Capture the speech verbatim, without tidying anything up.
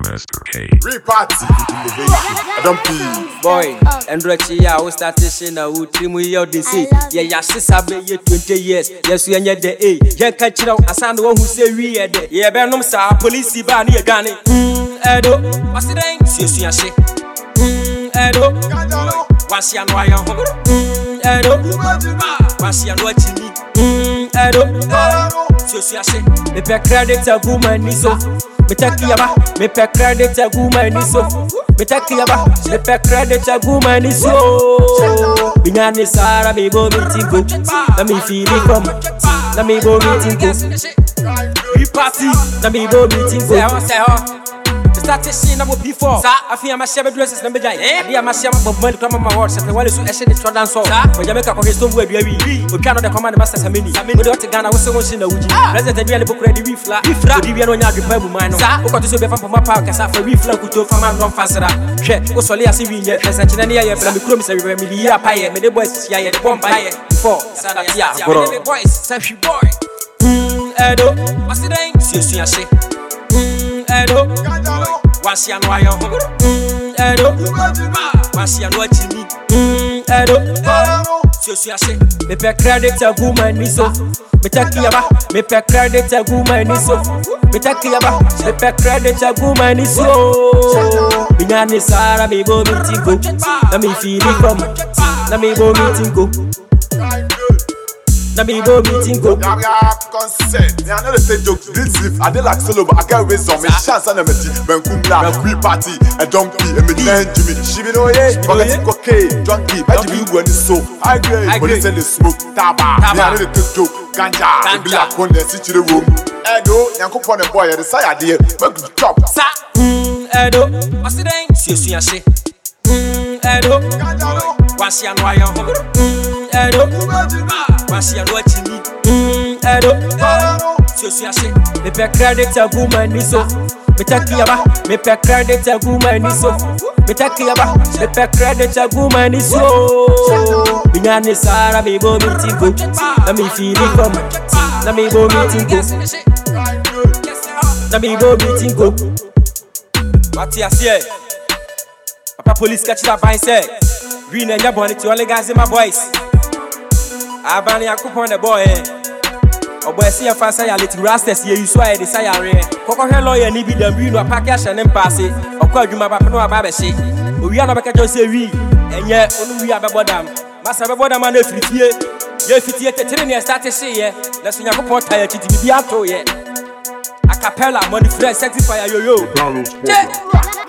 Master K. Reparty. I don't pee. Boy, and Rechi, I was starting now. Trimu yo this say, yeah, yeah, sister be twenty years. Yes, we are the A. Yeah, catch it out. I sound the one who say we are there. Yeah, Benum sir, police ban here, Gani. Hmm, Edo, what's the name? Seriously, I say. Hmm, Edo, what's your noy? Hmm, Edo, what's your noy? Hmm, Edo, seriously, I say. Me pay credit a woman, ni so. Me take yaba, me pay credit a woman, ni so. Me take yaba, me pay credit a woman, ni so. Binyani Sara, me go meeting go. Let me feel it come. Let me go meeting go. We party. Let me go meeting go. I want say oh. Started seeing about before. Sir, I feel my seven dresses number jai. Eh, I am my seven of money come on my words. If I want to actually try dance so. When you make a conversation with we we cannot command the master Samini. We don't take Ghana was so much in the Uji. President Biali book ready we flat. We flat. We are on your Bible mine. Sir, who got to say from my park as after we flat to from my run faster. Check. Was only as we yet. President Chania, you have become a media pie. Many boys here, the bomb pie. Before, yeah, the boys, Sashi boy. Hmm, Edo, what's the name? Seriously, I say. Hmm, Edo. What's your noy? Hmm, Edo. What's your noy? Hmm, Edo. Seriously, I say. Me pay credit a woman, ni so. Me take yaba. Me pay credit a woman, ni so. Me take yaba. Me pay credit a woman, ni so. Binyani Sara, me go meeting go. Let me feel it come. Let me go meeting go. Let me go meeting go. Yeah, yeah, consent. Yeah, I know they say jokes. This if I did like solo, but I can't raise on me. Chance and a meti. Ben kumla, we party, a donkey, a million Jimmy. She be no ye, forget cocaine, junkie. I do you when it's so. I agree. But they say they smoke taba. Yeah, I know they take joke. Ganja, be like one that sit in the room. Edo, yanko pon a boy, the side idea. Make you chop. Sa, hmm, Edo. What's the name? Seriously, I say. Hmm, Edo. What's your noy? Hmm, Edo. What's your noy? Hmm, Edo. Seriously, I say. Me pay credit a woman, ni so. Me take yaba. Me pay credit a woman, ni so. Me take yaba. Me pay credit a woman, ni so. Binyani Sara, me go meeting go. Let me feel it come. Let me go meeting go. Let me go meeting go. What you say? Papa police catch that by say. Green and your bonnet to all the guys in my voice. I ban a coupon the boy. Oh boy, see a fast I let rastas here. You swear the sire. Coco lawyer, ni be the green or package and then pass it. Or call you my papa no about shit. We are not back at say we. And yet, only we have a bottom. Master of a bottom and if it's here. If it's here, the training started say, yeah. Let's see a couple tired to be out to yet. A cappella, money fresh, sexy fire yo yo.